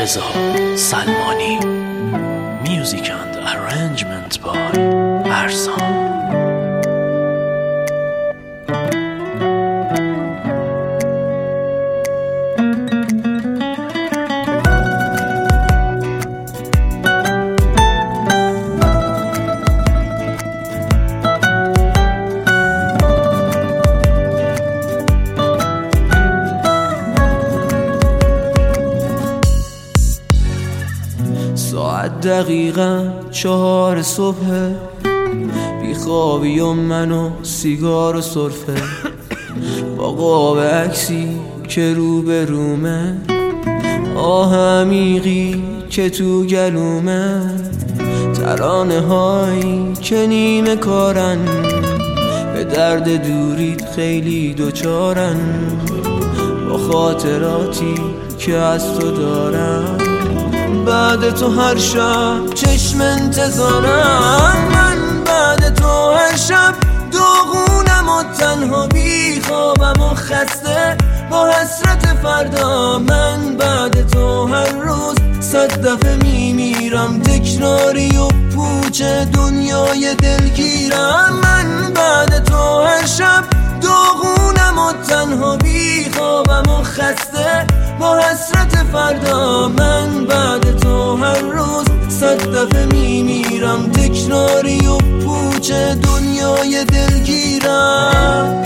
رضا سلمانی. Music and arrangement by ارسان. ساعت دقیقا 4 صبح، بیخوابی و من و سیگار و سرفه، با قاب عکسی که رو به رومه، آه عمیقی که تو گلومه، ترانه هایی که نیمه کارن، به درد دوریت خیلی دوچارن، با خاطراتی که از تو دارم. بعد تو هر شب چشم انتظارم، من بعد تو هر شب داغونم و تنها بیخوابم و خسته با حسرت فردا. من بعد تو هر روز 100 دفعه میمیرم، تکراری و پوچ دنیای دلگیرم. من بعد تو هر شب داغونم و تنها بیخوابم و خسته با حسرت فردا. من بعد تو هر روز 100 دفعه میمیرم، تکراری و پوچ دنیای دلگیرم.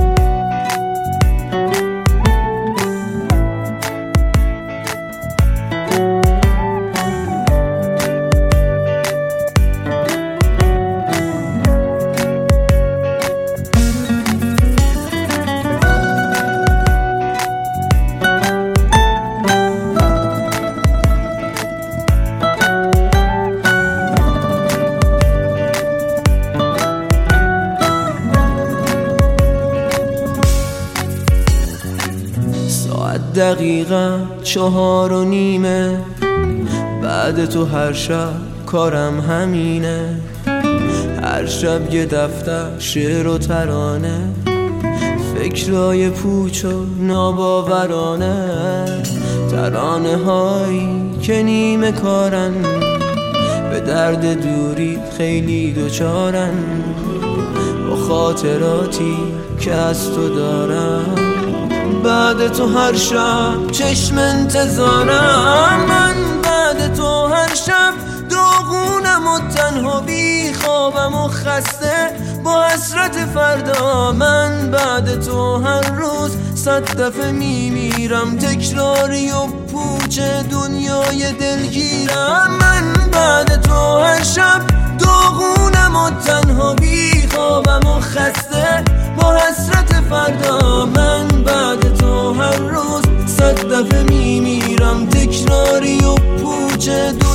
دقیقا 4:30، بعد تو هر شب کارم همینه، هر شب یه دفتر شعر و ترانه، فکرای پوچ و ناباورانه، ترانه هایی که نیمه کارن، به درد دوری خیلی دوچارن، با خاطراتی که از تو دارم. بعد تو هر شب چشم انتظارم، من بعد تو هر شب داغونم و تنها بیخوابم و خسته با حسرت فردا. من بعد تو هر روز 100 دفعه میمیرم، تکراری و پوچ دنیای دلگیرم. من بعد تو هر شب داغونم و تنها بیخوابم و خسته با حسرت فردا. من بعد تو هر روز 100 دفعه میمیرم، تکراری و پوچ